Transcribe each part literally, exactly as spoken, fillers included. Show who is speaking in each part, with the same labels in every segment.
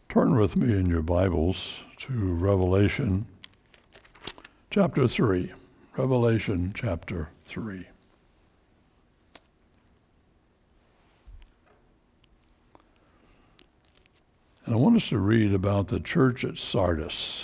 Speaker 1: Turn with me in your Bibles to Revelation chapter three. Revelation chapter three. And I want us to read about the church at Sardis.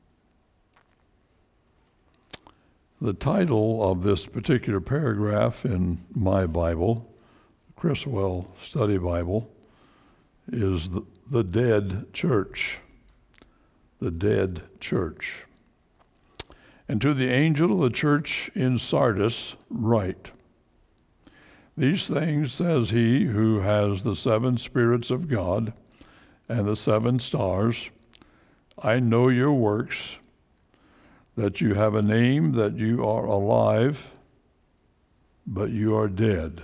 Speaker 1: The title of this particular paragraph in my Bible, Criswell Study Bible, is the, the Dead Church. The Dead Church. And to the angel of the church in Sardis write, These things says he who has the seven spirits of God and the seven stars. I know your works, that you have a name, that you are alive, but you are dead.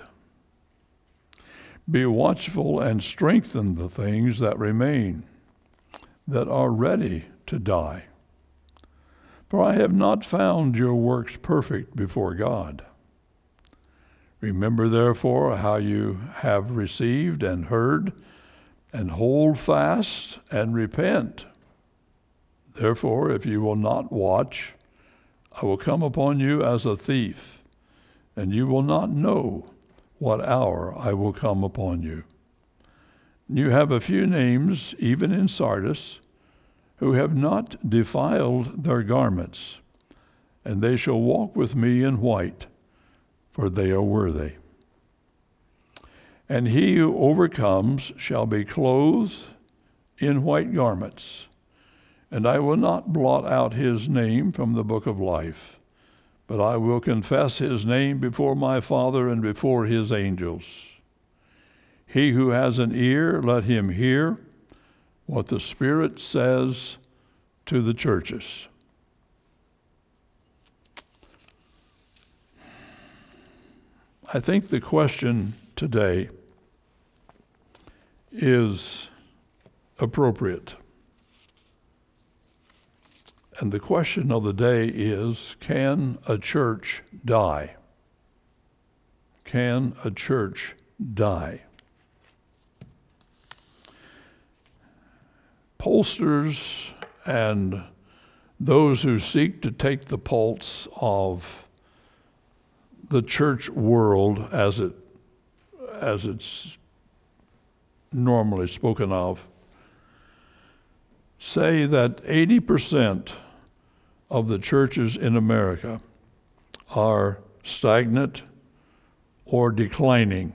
Speaker 1: Be watchful and strengthen the things that remain, that are ready to die. For I have not found your works perfect before God. Remember therefore how you have received and heard, and hold fast and repent. Therefore, if you will not watch, I will come upon you as a thief, and you will not know what hour I will come upon you. You have a few names, even in Sardis, who have not defiled their garments, and they shall walk with me in white, for they are worthy. And he who overcomes shall be clothed in white garments, and I will not blot out his name from the book of life, but I will confess his name before my Father and before his angels. He who has an ear, let him hear what the Spirit says to the churches. I think the question today is appropriate. And the question of the day is, can a church die? Can a church die? Pollsters and those who seek to take the pulse of the church world as it as it's normally spoken of say that eighty percent of the churches in America are stagnant or declining.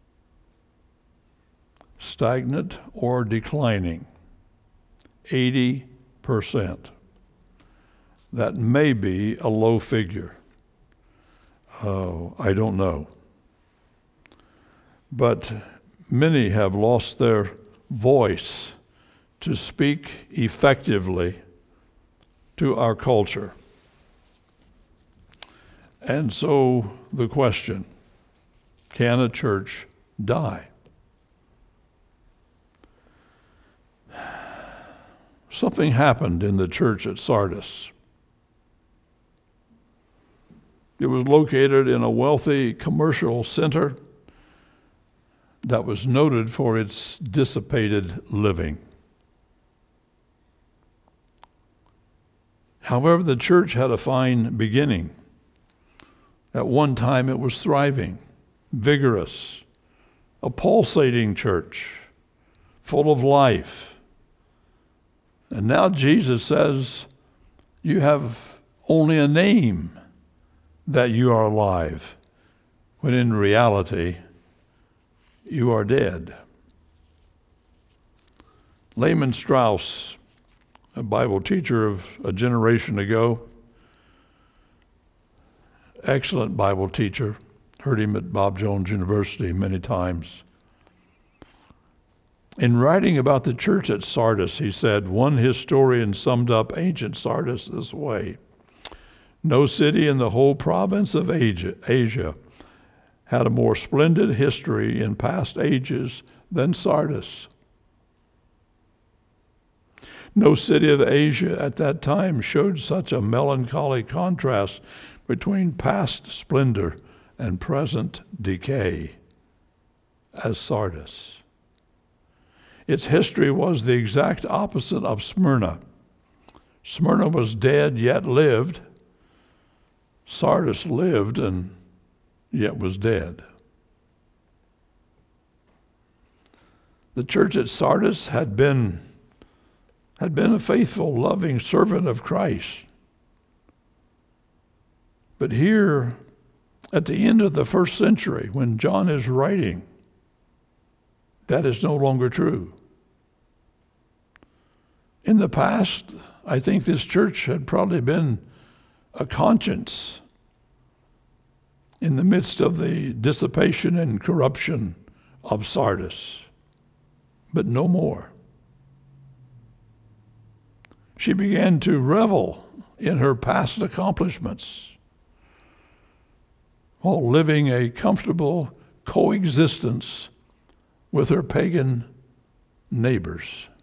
Speaker 1: Stagnant or declining. eighty percent. That may be a low figure. Oh, I don't know. But many have lost their voice to speak effectively to our culture. And so the question, can a church die? Something happened in the church at Sardis. It was located in a wealthy commercial center that was noted for its dissipated living. However, the church had a fine beginning. At one time it was thriving, vigorous, a pulsating church, full of life. And now Jesus says, you have only a name that you are alive, when in reality, you are dead. Lehman Strauss, a Bible teacher of a generation ago, excellent Bible teacher, heard him at Bob Jones University many times. In writing about the church at Sardis, he said, one historian summed up ancient Sardis this way: no city in the whole province of Asia, Asia had a more splendid history in past ages than Sardis. No city of Asia at that time showed such a melancholy contrast between past splendor and present decay as Sardis. its history was the exact opposite of Smyrna. Smyrna was dead yet lived. Sardis lived and yet was dead. The church at Sardis had been had been a faithful, loving servant of Christ. But here, at the end of the first century, when John is writing, that is no longer true. In the past, I think this church had probably been a conscience in the midst of the dissipation and corruption of Sardis, but no more. She began to revel in her past accomplishments while living a comfortable coexistence with her pagan neighbors.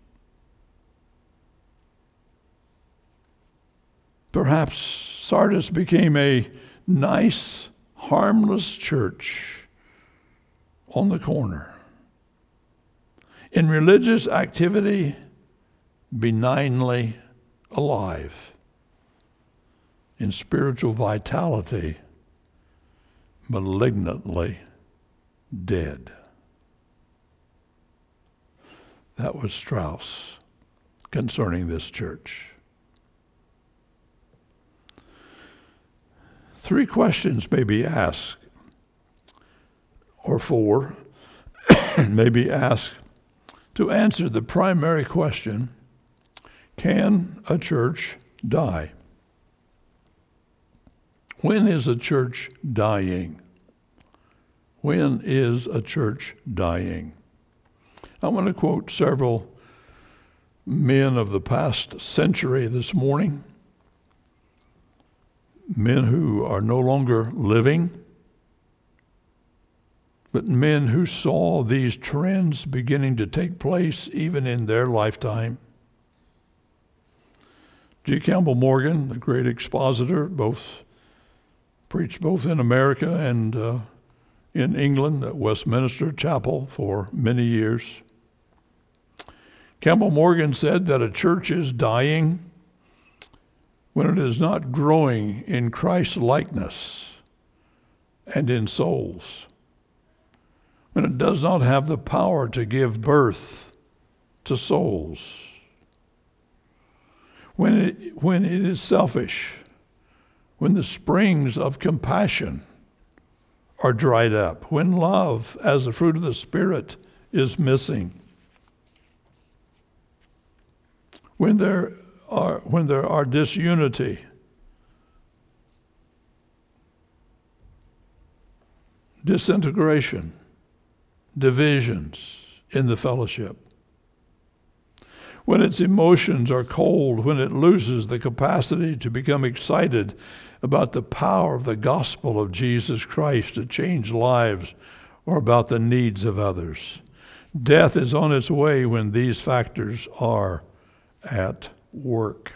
Speaker 1: Perhaps Sardis became a nice, harmless church on the corner. In religious activity, benignly alive. In spiritual vitality, malignantly dead. That was Strauss concerning this church. Three questions may be asked, or four, may be asked to answer the primary question, can a church die? When is a church dying? When is a church dying? I want to quote several men of the past century this morning, men who are no longer living, but men who saw these trends beginning to take place even in their lifetime. G. Campbell Morgan, the great expositor, both preached both in America and uh, in England at Westminster Chapel for many years. Campbell Morgan said that a church is dying when it is not growing in Christ's likeness and in souls, when it does not have the power to give birth to souls, when it, when it is selfish, when the springs of compassion are dried up, when love as the fruit of the Spirit is missing, when there are when there are disunity, disintegration, divisions in the fellowship, when its emotions are cold, when it loses the capacity to become excited about the power of the gospel of Jesus Christ to change lives or about the needs of others. Death is on its way when these factors are at work.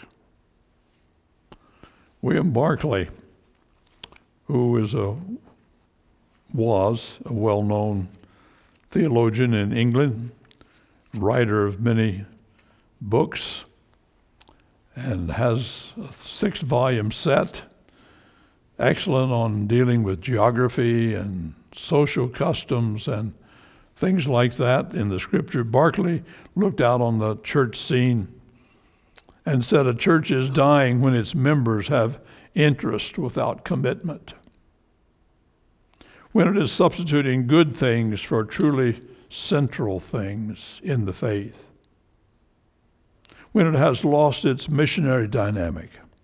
Speaker 1: William Barclay, who is a was a well-known theologian in England, writer of many books, and has a six-volume set, excellent on dealing with geography and social customs and things like that in the Scripture. Barclay looked out on the church scene and said a church is dying when its members have interest without commitment, when it is substituting good things for truly central things in the faith, when it has lost its missionary dynamic.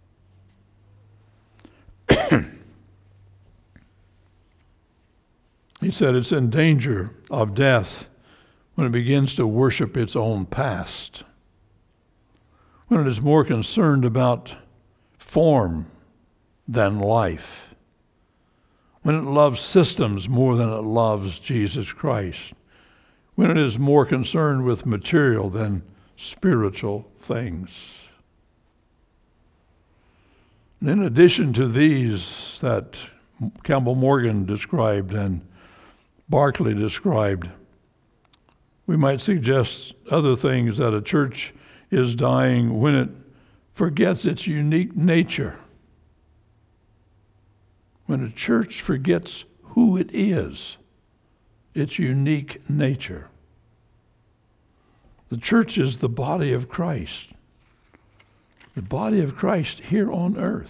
Speaker 1: He said it's in danger of death when it begins to worship its own past, when it is more concerned about form than life, when it loves systems more than it loves Jesus Christ, when it is more concerned with material than spiritual things. And in addition to these that Campbell Morgan described and Barclay described, We might suggest other things, that a church is dying when it forgets its unique nature. When a church forgets who it is, its unique nature. The church is the body of Christ. The body of Christ here on earth.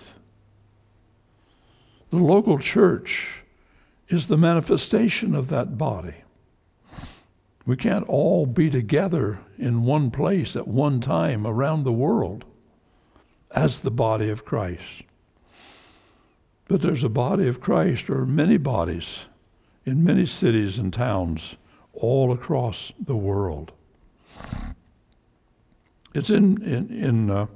Speaker 1: The local church is the manifestation of that body. We can't all be together in one place at one time around the world as the body of Christ. But there's a body of Christ, or many bodies, in many cities and towns all across the world. It's in in, in uh,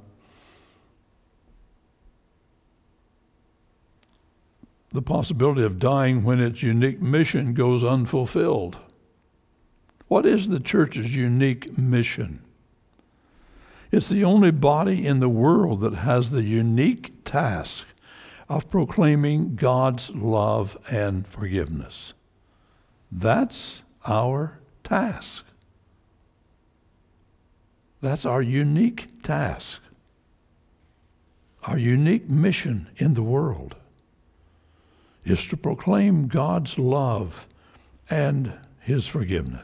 Speaker 1: the possibility of dying when its unique mission goes unfulfilled. What is the church's unique mission? It's the only body in the world that has the unique task of proclaiming God's love and forgiveness. That's our task. That's our unique task. Our unique mission in the world is to proclaim God's love and His forgiveness.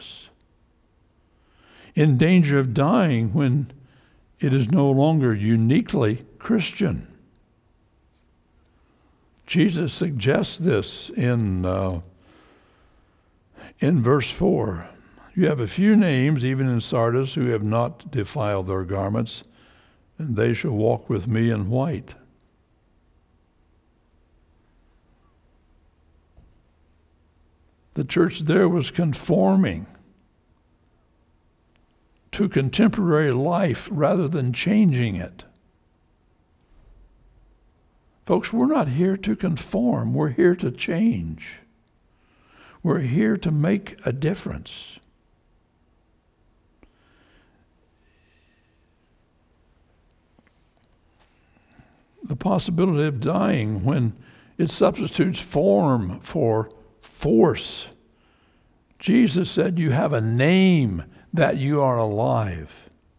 Speaker 1: In danger of dying when it is no longer uniquely Christian. Jesus suggests this in uh, in verse four. You have a few names, even in Sardis, who have not defiled their garments, and they shall walk with me in white. The church there was conforming to contemporary life rather than changing it. Folks, we're not here to conform. We're here to change. We're here to make a difference. The possibility of dying when it substitutes form for force. Jesus said, you have a name that you are alive.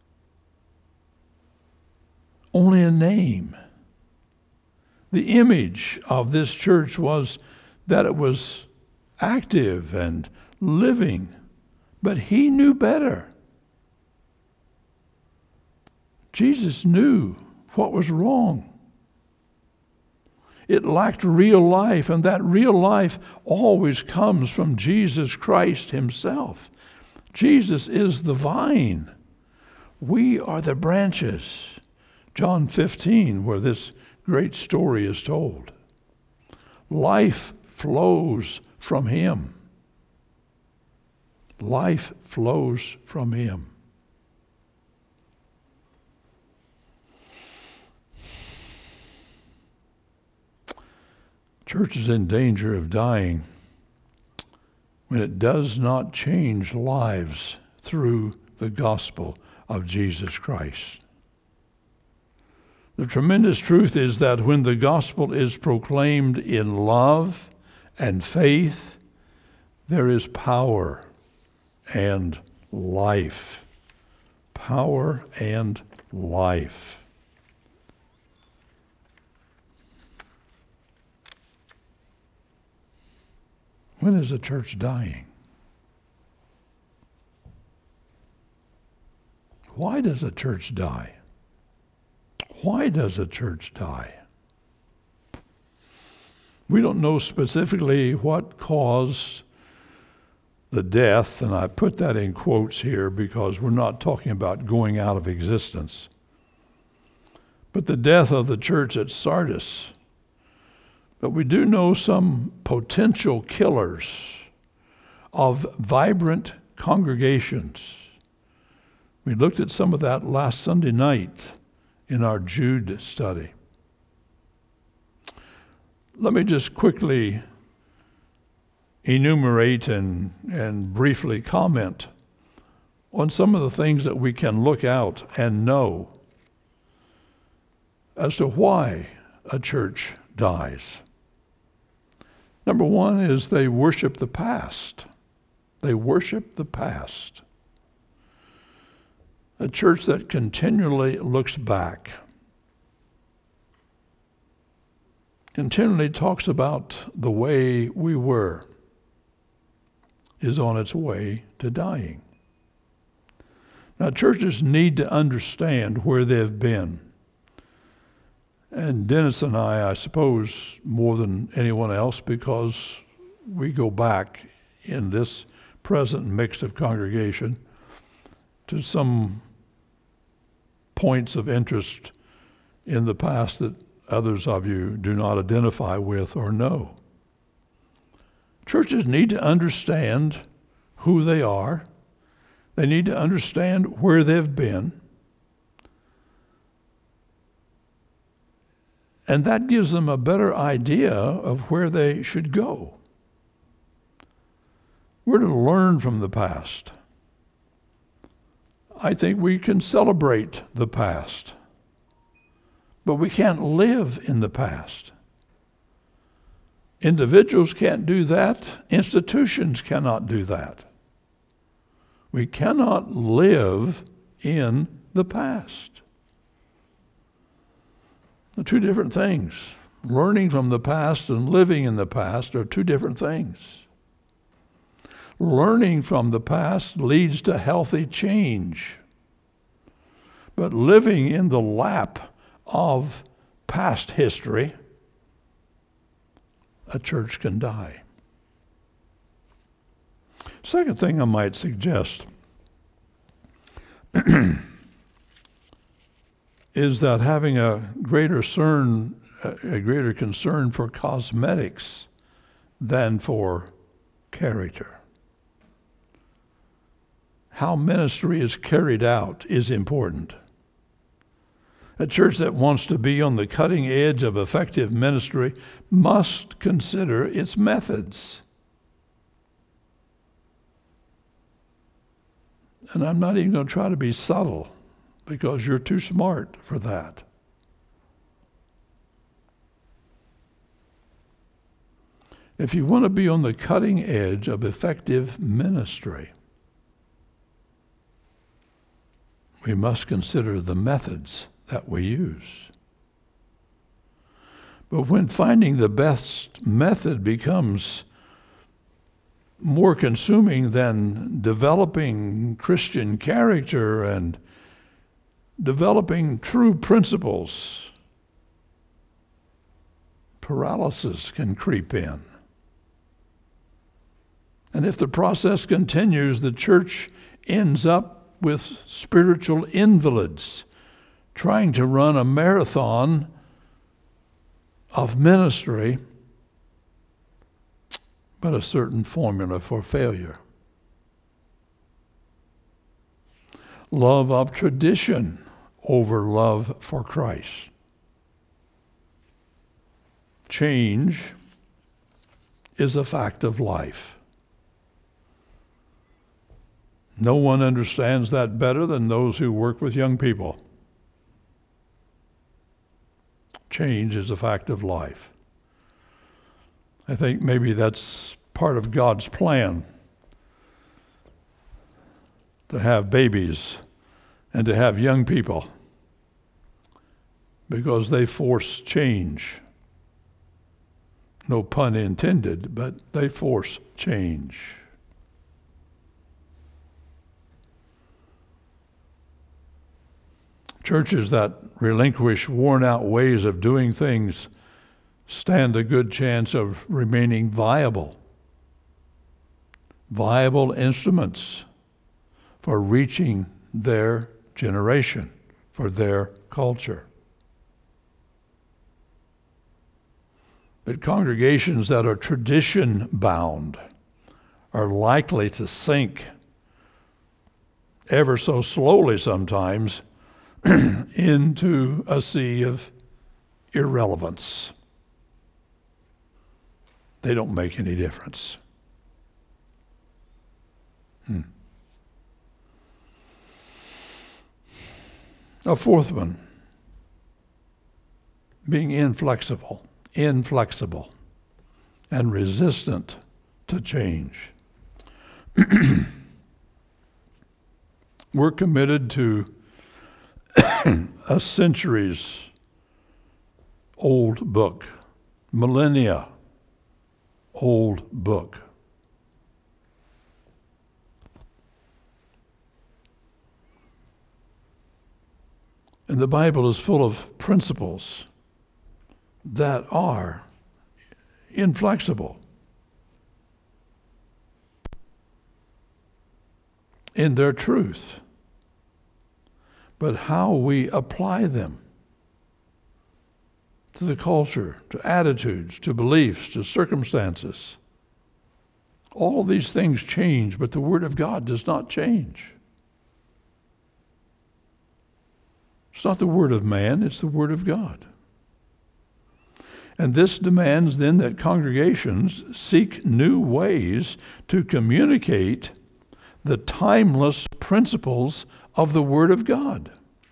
Speaker 1: Only a name. The image of this church was that it was active and living, but He knew better. Jesus knew what was wrong. It lacked real life, and that real life always comes from Jesus Christ Himself. Jesus is the vine. We are the branches. John fifteen, where this great story is told. Life flows from Him. Life flows from Him. Church is in danger of dying when it does not change lives through the gospel of Jesus Christ. The tremendous truth is that when the gospel is proclaimed in love and faith, there is power and life. Power and life. When is a church dying? Why does a church die? Why does a church die? We don't know specifically what caused the death, and I put that in quotes here because we're not talking about going out of existence. But the death of the church at Sardis. But we do know some potential killers of vibrant congregations. We looked at some of that last Sunday night in our Jude study. Let me just quickly enumerate and, and briefly comment on some of the things that we can look out and know as to why a church dies. Number one is they worship the past. They worship the past. A church that continually looks back, continually talks about the way we were, is on its way to dying. Now, churches need to understand where they've been. And Dennis and I, I suppose, more than anyone else, because we go back in this present mix of congregation to some points of interest in the past that others of you do not identify with or know. Churches need to understand who they are. They need to understand where they've been. And that gives them a better idea of where they should go. We're to learn from the past. I think we can celebrate the past, but we can't live in the past. Individuals can't do that. Institutions cannot do that. We cannot live in the past. They're two different things. Learning from the past and living in the past are two different things. Learning from the past leads to healthy change. But living in the lap of past history, a church can die. Second thing I might suggest is that having a greater concern, a greater concern for cosmetics than for character. How ministry is carried out is important. A church that wants to be on the cutting edge of effective ministry must consider its methods. And I'm not even going to try to be subtle, because you're too smart for that. If you want to be on the cutting edge of effective ministry, we must consider the methods that we use. But when finding the best method becomes more consuming than developing Christian character and developing true principles, paralysis can creep in. And if the process continues, the church ends up with spiritual invalids trying to run a marathon of ministry, but a certain formula for failure. Love of tradition over love for Christ. Change is a fact of life. No one understands that better than those who work with young people. Change is a fact of life. I think maybe that's part of God's plan, to have babies and to have young people, because they force change. No pun intended, but they force change. Churches that relinquish worn-out ways of doing things stand a good chance of remaining viable. Viable instruments for reaching their generation, for their culture. But congregations that are tradition-bound are likely to sink ever so slowly sometimes into a sea of irrelevance. They don't make any difference. Hmm. A fourth one, being inflexible, inflexible, and resistant to change. We're committed to a centuries old book, millennia old book. And the Bible is full of principles that are inflexible in their truth, but how we apply them to the culture, to attitudes, to beliefs, to circumstances. All these things change, but the Word of God does not change. It's not the word of man, it's the Word of God. And this demands then that congregations seek new ways to communicate the timeless principles of the Word of God.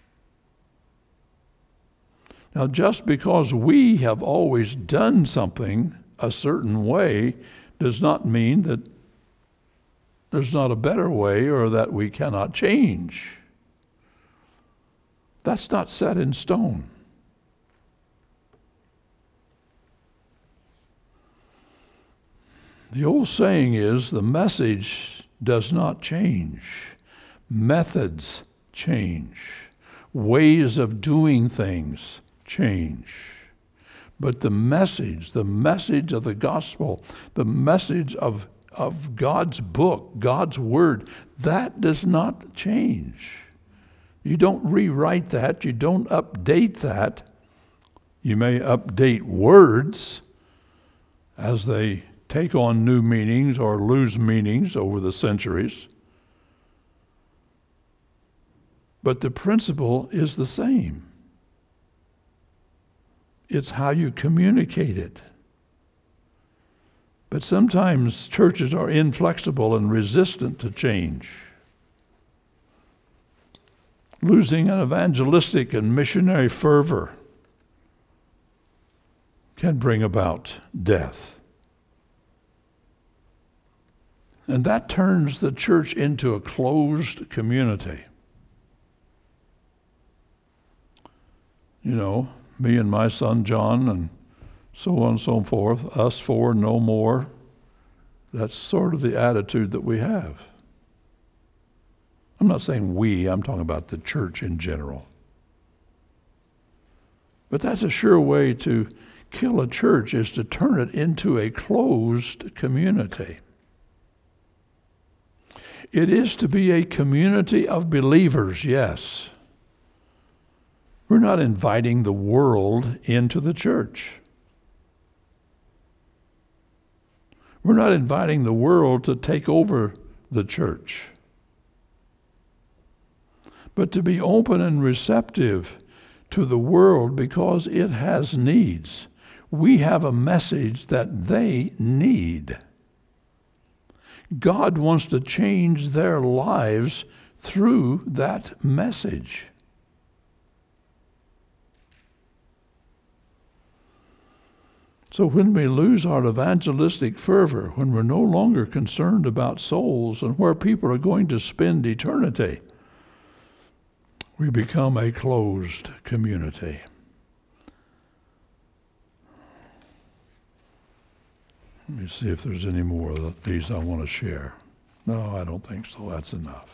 Speaker 1: Now, just because we have always done something a certain way does not mean that there's not a better way or that we cannot change. That's not set in stone. The old saying is, the message does not change. Methods change. Ways of doing things change. But the message, the message of the gospel, the message of, of God's book, God's word, that does not change. You don't rewrite that. You don't update that. You may update words as they take on new meanings or lose meanings over the centuries. But the principle is the same. It's how you communicate it. But sometimes churches are inflexible and resistant to change. Losing an evangelistic and missionary fervor can bring about death. And that turns the church into a closed community. You know, me and my son John and so on and so forth, us four, no more. That's sort of the attitude that we have. I'm not saying we, I'm talking about the church in general. But that's a sure way to kill a church, is to turn it into a closed community. It is to be a community of believers, yes. We're not inviting the world into the church. We're not inviting the world to take over the church. But to be open and receptive to the world because it has needs. We have a message that they need. God wants to change their lives through that message. So when we lose our evangelistic fervor, when we're no longer concerned about souls and where people are going to spend eternity, we become a closed community. Let me see if there's any more of these I want to share. No, I don't think so. That's enough.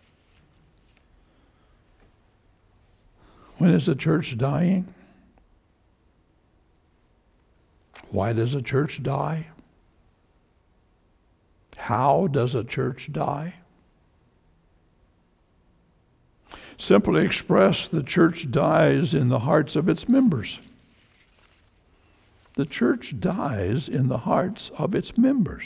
Speaker 1: When is the church dying? Why does a church die? How does a church die? Simply expressed, the church dies in the hearts of its members. The church dies in the hearts of its members.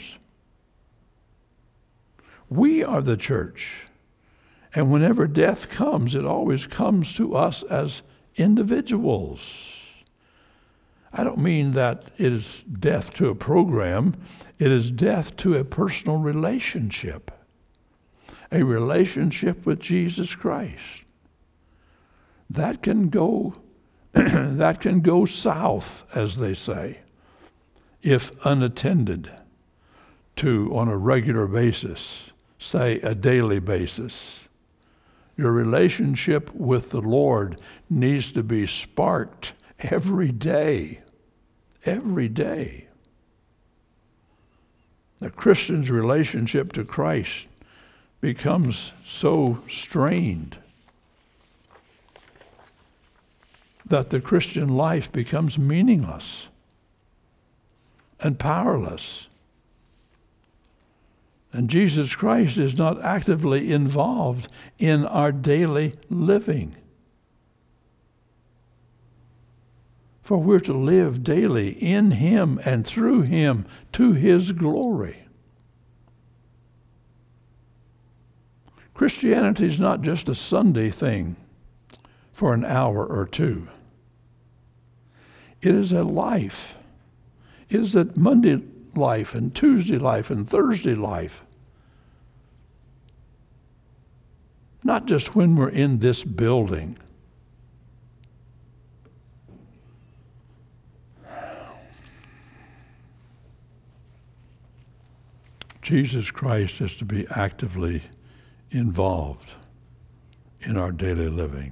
Speaker 1: We are the church. And whenever death comes, it always comes to us as individuals. I don't mean that it is death to a program. It is death to a personal relationship. A relationship with Jesus Christ. That can go that can go south, as they say, if unattended to on a regular basis, say a daily basis. Your relationship with the Lord needs to be sparked every day. Every day. The Christian's relationship to Christ becomes so strained that the Christian life becomes meaningless and powerless. And Jesus Christ is not actively involved in our daily living. For we're to live daily in Him and through Him to His glory. Christianity is not just a Sunday thing for an hour or two. It is a life. It is a Monday life and Tuesday life and Thursday life. Not just when we're in this building. Jesus Christ is to be actively involved in our daily living.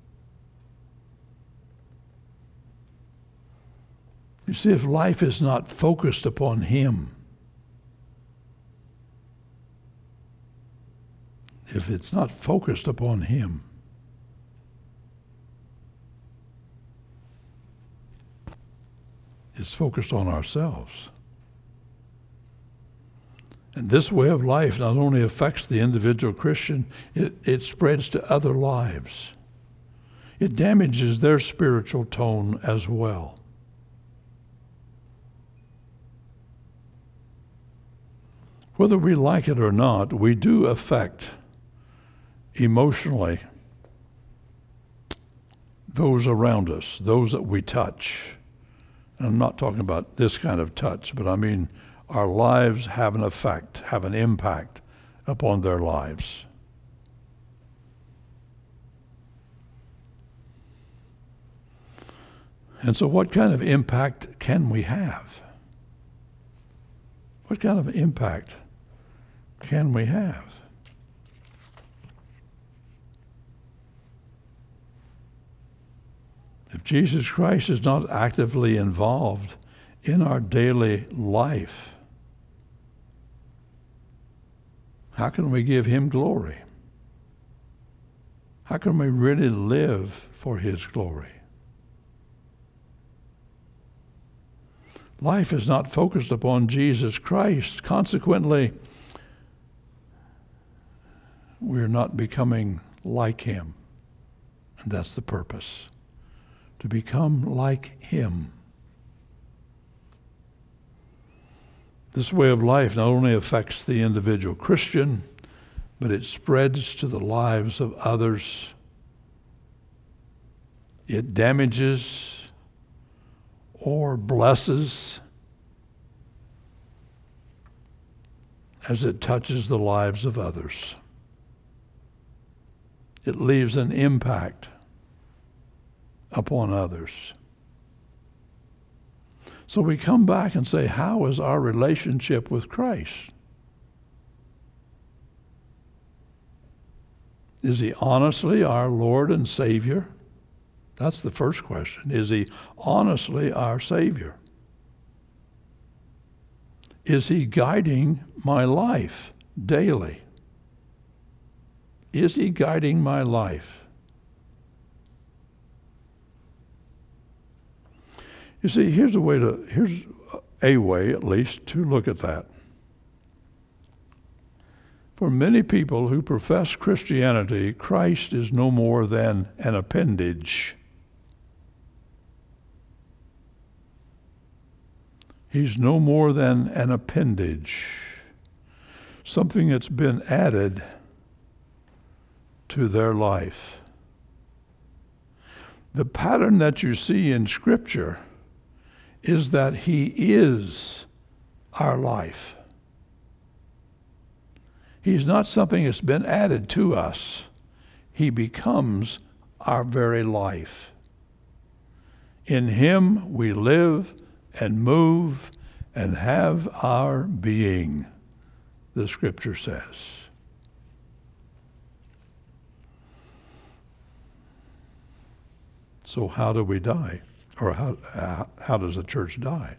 Speaker 1: You see, if life is not focused upon Him, if it's not focused upon Him, it's focused on ourselves. And this way of life not only affects the individual Christian, it, it spreads to other lives. It damages their spiritual tone as well. Whether we like it or not, we do affect emotionally those around us, those that we touch. And I'm not talking about this kind of touch, but I mean our lives have an effect, have an impact upon their lives. And so what kind of impact can we have? What kind of impact can we have? If Jesus Christ is not actively involved in our daily life, how can we give Him glory? How can we really live for His glory? Life is not focused upon Jesus Christ. Consequently, we're not becoming like Him. And that's the purpose. To become like Him. This way of life not only affects the individual Christian, but it spreads to the lives of others. It damages or blesses as it touches the lives of others. It leaves an impact upon others. So we come back and say, how is our relationship with Christ? Is He honestly our Lord and Savior? That's the first question. Is He honestly our Savior? Is He guiding my life daily? Is He guiding my life? You see, here's a way to, here's a way at least to look at that. For many people who profess Christianity, Christ is no more than an appendage. He's no more than an appendage, something that's been added to their life. The pattern that you see in Scripture is that He is our life. He's not something that's been added to us. He becomes our very life. In Him we live and move and have our being, the Scripture says. So how do we die? Or how, uh, how does a church die?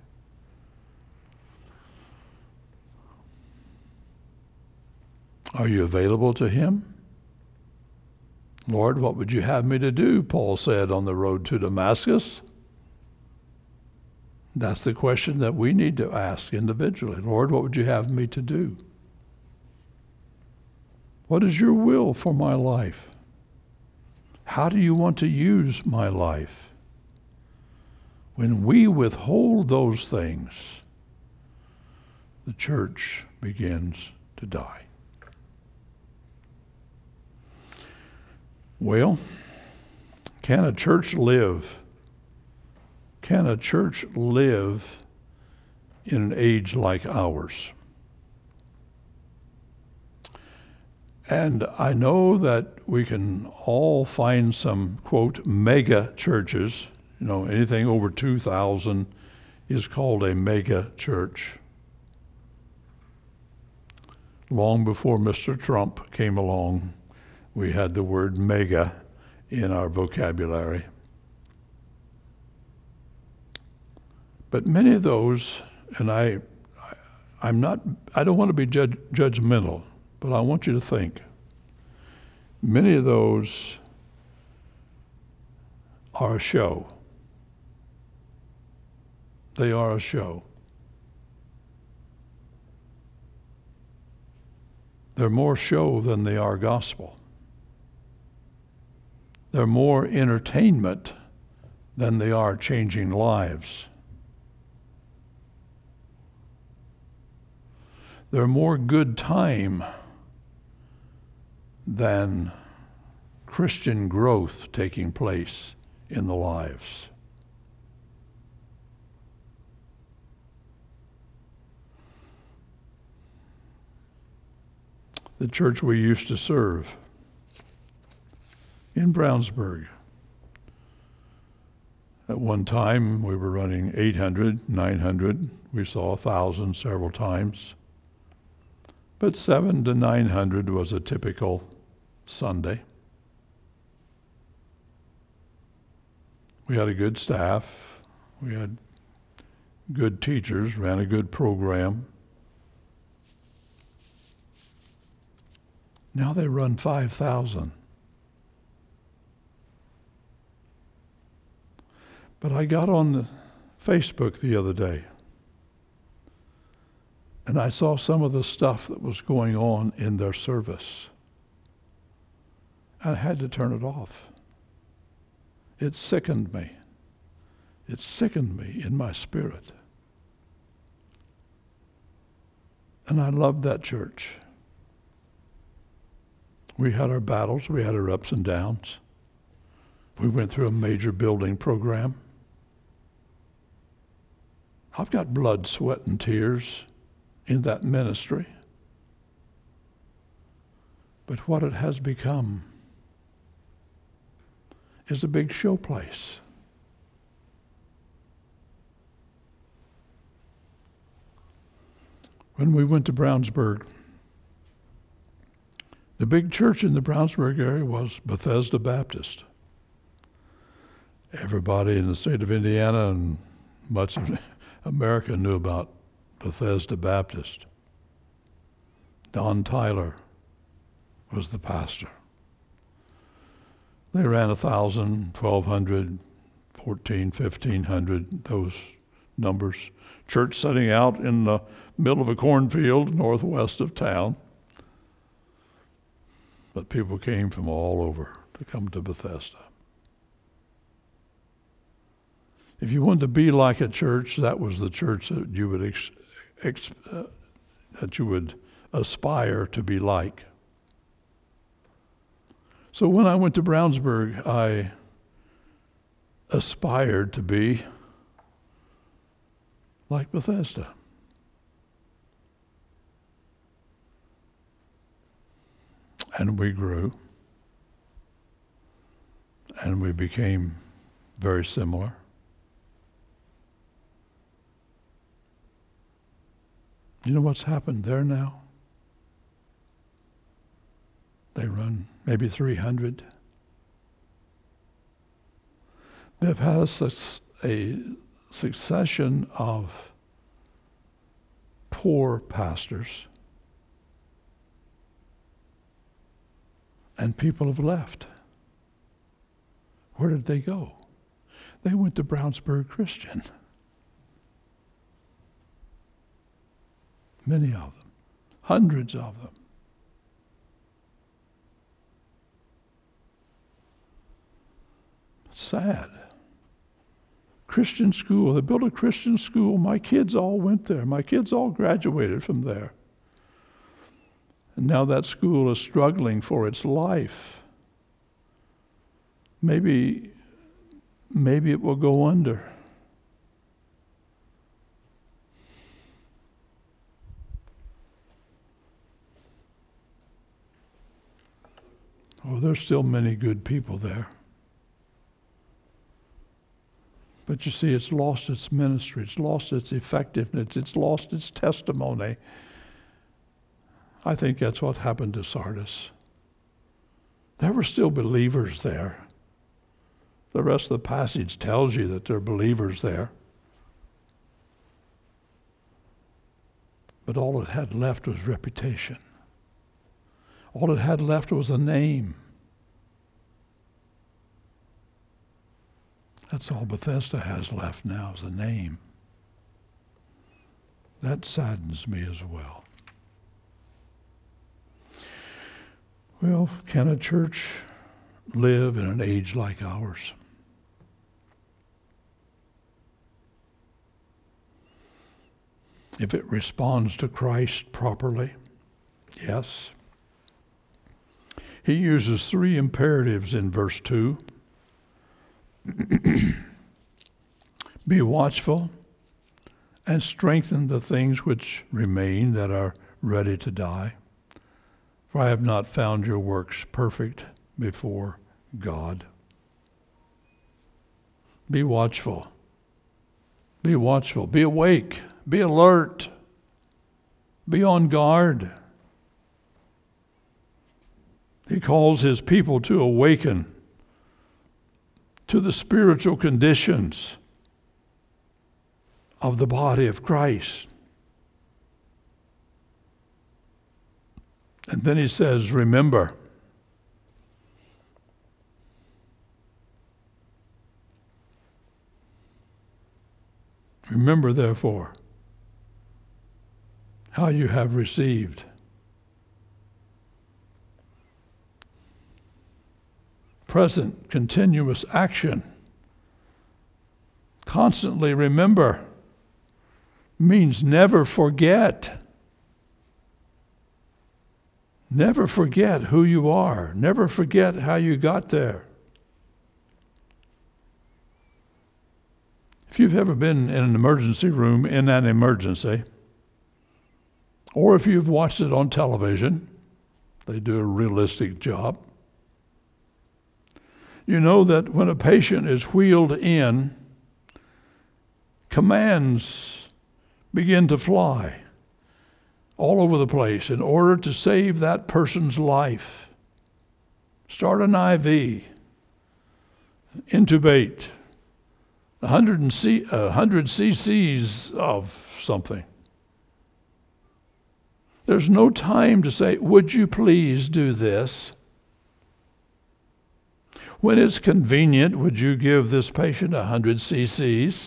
Speaker 1: Are you available to Him? Lord, what would you have me to do? Paul said on the road to Damascus. That's the question that we need to ask individually. Lord, what would you have me to do? What is your will for my life? How do you want to use my life? When we withhold those things, the church begins to die. Well, can a church live? Can a church live in an age like ours? And I know that we can all find some, quote, mega churches. You know, anything over two thousand is called a mega church. Long before Mister Trump came along, we had the word mega in our vocabulary. But many of those, and I, I'm not, I don't want to be judge, judgmental, but I want you to think. Many of those are a show. They are a show. They're more show than they are gospel. They're more entertainment than they are changing lives. They're more good time than Christian growth taking place in the lives. The church we used to serve in Brownsburg. At one time, we were running eight hundred, nine hundred. We saw one thousand several times. But seven to nine hundred was a typical Sunday. We had a good staff. We had good teachers, ran a good program. Now they run five thousand. But I got on the Facebook the other day, and I saw some of the stuff that was going on in their service. I had to turn it off. It sickened me. It sickened me in my spirit. And I loved that church. We had our battles. We had our ups and downs. We went through a major building program. I've got blood, sweat, and tears in that ministry. But what it has become is a big show place. When we went to Brownsburg, the big church in the Brownsburg area was Bethesda Baptist. Everybody in the state of Indiana and much of America knew about Bethesda Baptist. Don Tyler was the pastor. They ran a thousand, twelve hundred, fourteen, fifteen hundred, those numbers. Church setting out in the middle of a cornfield northwest of town. But people came from all over to come to Bethesda. If you wanted to be like a church, that was the church that you would ex, ex, uh, that you would aspire to be like. So when I went to Brownsburg, I aspired to be like Bethesda. And we grew, and we became very similar. You know what's happened there now? They run maybe three hundred. They've had a, su- a succession of poor pastors, and people have left. Where did they go? They went to Brownsburg Christian. Many of them. Hundreds of them. Sad. Christian school. They built a Christian school. My kids all went there. My kids all graduated from there. And now that school is struggling for its life. Maybe, maybe it will go under. Oh, there's still many good people there. But you see, it's lost its ministry, it's lost its effectiveness, it's lost its testimony. I think that's what happened to Sardis. There were still believers there. The rest of the passage tells you that there are believers there. But all it had left was reputation. All it had left was a name. That's all Bethesda has left now, is a name. That saddens me as well. Well, can a church live in an age like ours? If it responds to Christ properly, yes. He uses three imperatives in verse two. Be watchful and strengthen the things which remain that are ready to die. For I have not found your works perfect before God. Be watchful. Be watchful. Be awake. Be alert. Be on guard. He calls his people to awaken to the spiritual conditions of the body of Christ. And then he says, remember. Remember, therefore, how you have received. Present, continuous action. Constantly remember means never forget. Never forget who you are. Never forget how you got there. If you've ever been in an emergency room in an emergency, or if you've watched it on television, they do a realistic job. You know that when a patient is wheeled in, commands begin to fly all over the place in order to save that person's life. Start an I V, intubate, one hundred cc's of something. There's no time to say, would you please do this? When it's convenient, would you give this patient one hundred cc's?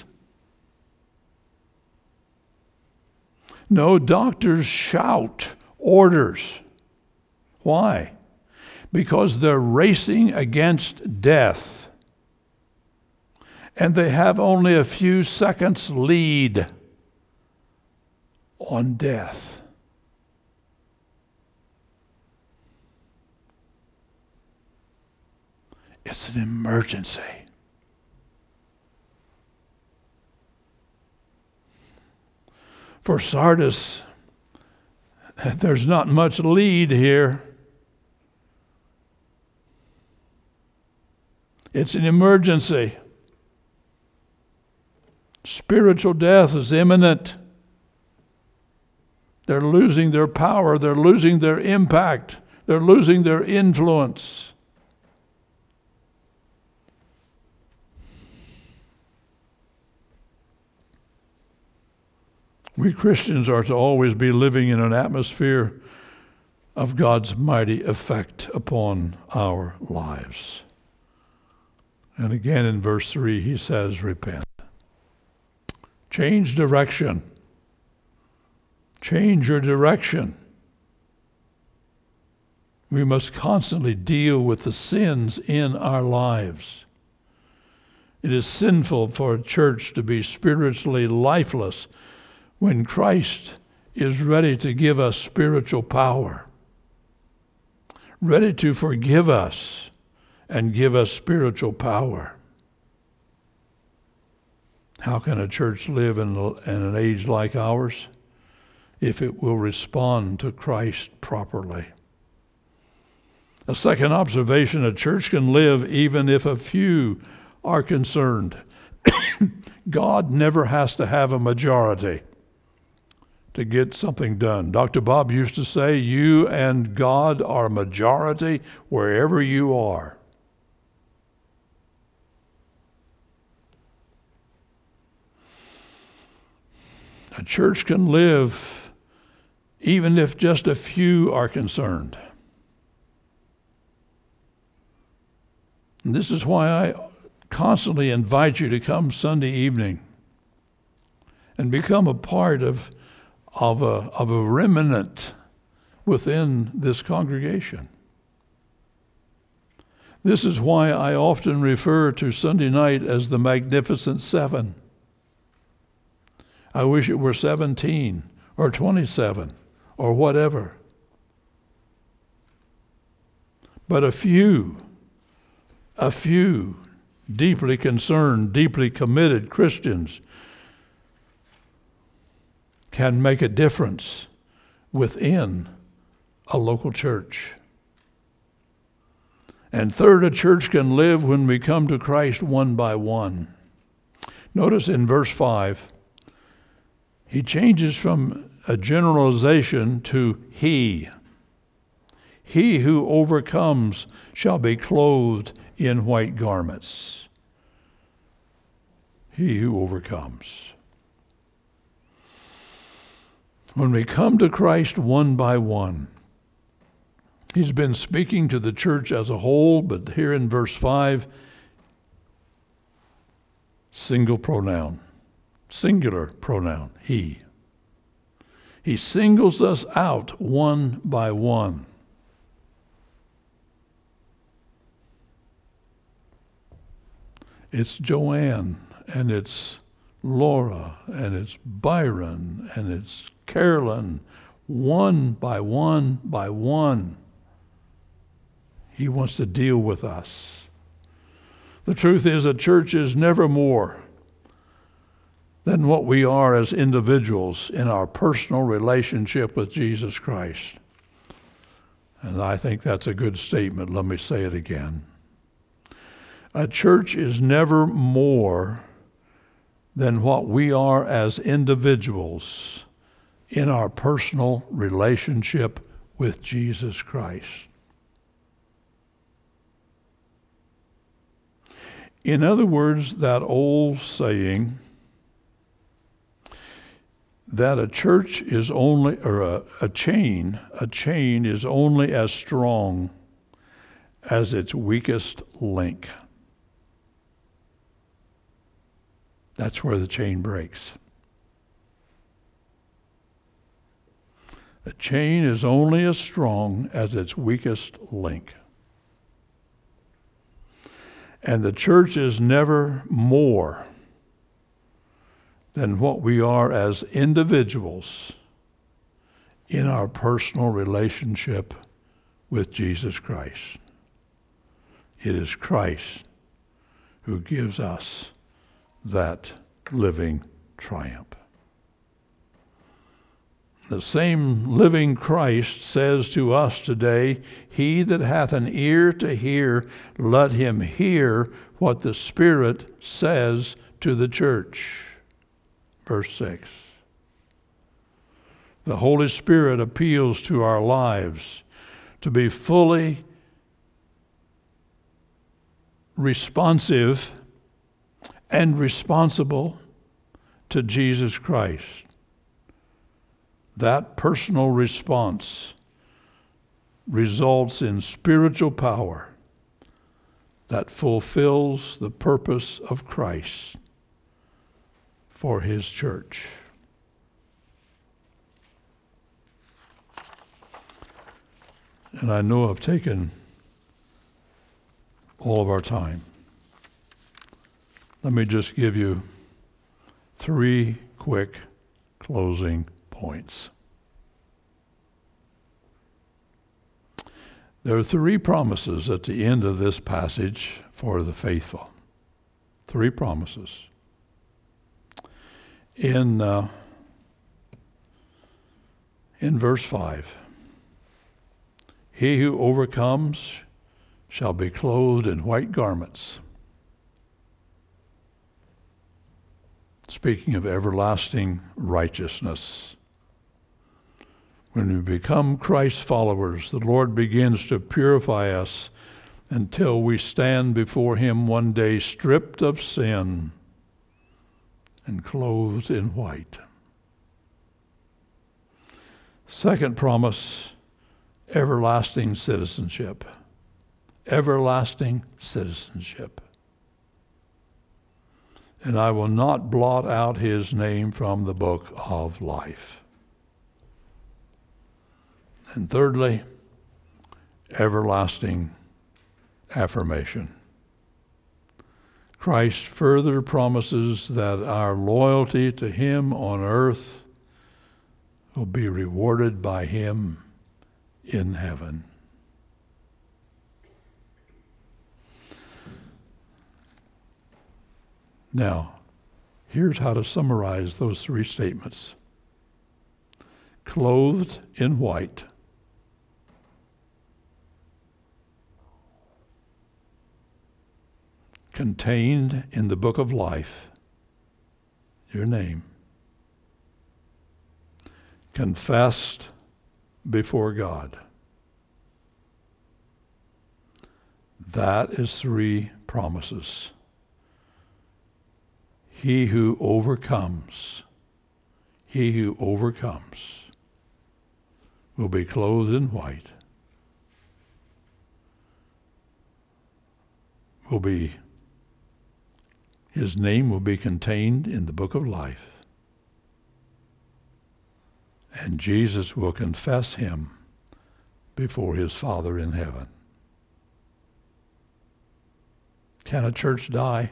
Speaker 1: No, doctors shout orders. Why? Because they're racing against death. And they have only a few seconds lead on death. It's an emergency. For Sardis, there's not much lead here. It's an emergency. Spiritual death is imminent. They're losing their power. They're losing their impact. They're losing their influence. We Christians are to always be living in an atmosphere of God's mighty effect upon our lives. And again in verse three, he says, repent. Change direction. Change your direction. We must constantly deal with the sins in our lives. It is sinful for a church to be spiritually lifeless when Christ is ready to give us spiritual power, ready to forgive us and give us spiritual power. How can a church live in, in an age like ours if it will respond to Christ properly? A second observation, a church can live even if a few are concerned. God never has to have a majority to get something done. Doctor Bob used to say, you and God are a majority wherever you are. A church can live even if just a few are concerned. And this is why I constantly invite you to come Sunday evening and become a part of, of, a, of a remnant within this congregation. This is why I often refer to Sunday night as the Magnificent Seven. I wish it were seventeen or twenty-seven or whatever. But a few, a few deeply concerned, deeply committed Christians can make a difference within a local church. And third, a church can live when we come to Christ one by one. Notice in verse five, he changes from a generalization to he. He who overcomes shall be clothed in white garments. He who overcomes. When we come to Christ one by one, he's been speaking to the church as a whole, but here in verse five, single pronoun, singular pronoun, he. He singles us out one by one. It's Joanne, and it's Laura, and it's Byron, and it's Carolyn, one by one by one. He wants to deal with us. The truth is, a church is never more than what we are as individuals in our personal relationship with Jesus Christ. And I think that's a good statement. Let me say it again. A church is never more than what we are as individuals in our personal relationship with Jesus Christ. In other words, that old saying that a church is only, or a, a chain, a chain is only as strong as its weakest link. That's where the chain breaks. A chain is only as strong as its weakest link. And the church is never more than what we are as individuals in our personal relationship with Jesus Christ. It is Christ who gives us that living triumph. The same living Christ says to us today, he that hath an ear to hear, let him hear what the Spirit says to the church. Verse six. The Holy Spirit appeals to our lives to be fully responsive and responsible to Jesus Christ. that personal response results in spiritual power that fulfills the purpose of Christ for His church. And I know I've taken all of our time. Let me just give you three quick closing points. There are three promises at the end of this passage for the faithful. Three promises. In, uh, in verse five, he who overcomes shall be clothed in white garments. Speaking of everlasting righteousness. When we become Christ's followers, the Lord begins to purify us until we stand before Him one day stripped of sin and clothed in white. Second promise, everlasting citizenship. Everlasting citizenship. And I will not blot out his name from the book of life. And thirdly, everlasting affirmation. Christ further promises that our loyalty to Him on earth will be rewarded by Him in heaven. Now, here's how to summarize those three statements. Clothed in white. Contained in the book of life. Your name. Confessed before God. That is three promises. He who overcomes, he who overcomes will be clothed in white, will be, his name will be contained in the book of life, and Jesus will confess him before his Father in heaven. Can a church die?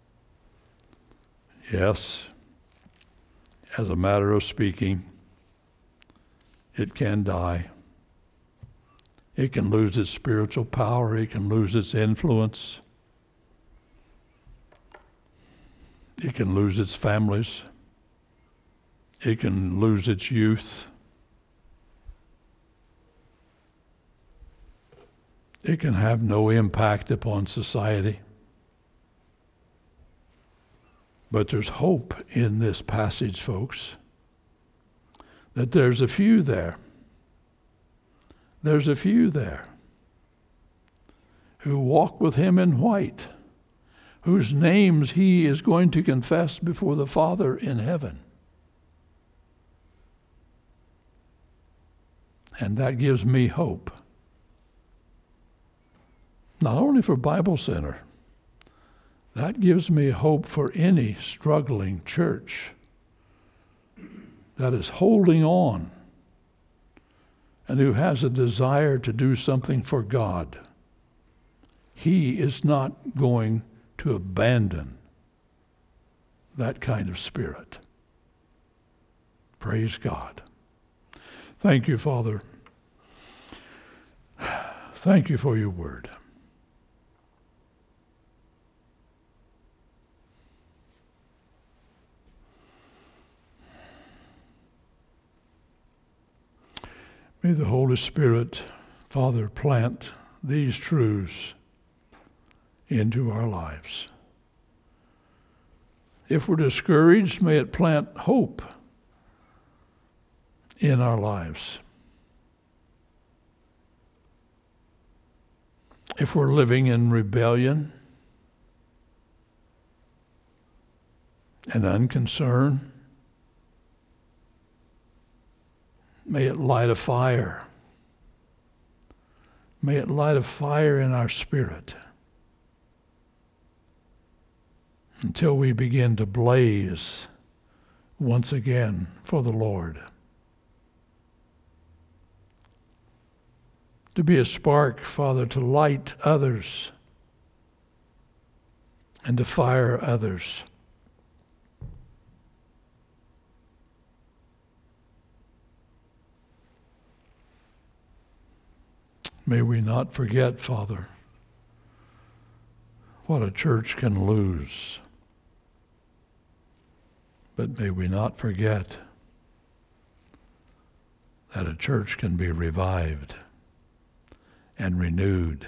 Speaker 1: Yes. As a matter of speaking, it can die. It can lose its spiritual power. It can lose its influence. It can lose its families. It can lose its youth. It can have no impact upon society. But there's hope in this passage, folks, that there's a few there. There's a few there who walk with him in white, whose names he is going to confess before the Father in heaven. And that gives me hope. Not only for Bible Center, that gives me hope for any struggling church that is holding on and who has a desire to do something for God. He is not going to abandon that kind of spirit. Praise God. Thank you, Father. Thank you for your word. May the Holy Spirit, Father, plant these truths into our lives. If we're discouraged, may it plant hope in our lives. If we're living in rebellion and unconcern May it light a fire. May it light a fire in our spirit until we begin to blaze once again for the Lord. To be a spark, Father, to light others and to fire others. May we not forget, Father, what a church can lose. But may we not forget that a church can be revived and renewed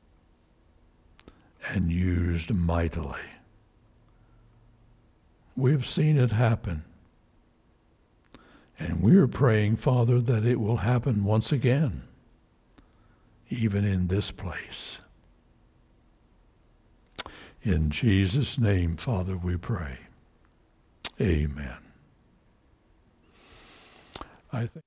Speaker 1: and used mightily. We've seen it happen. And we're praying, Father, that it will happen once again, even in this place. In Jesus' name, Father, we pray. Amen. I think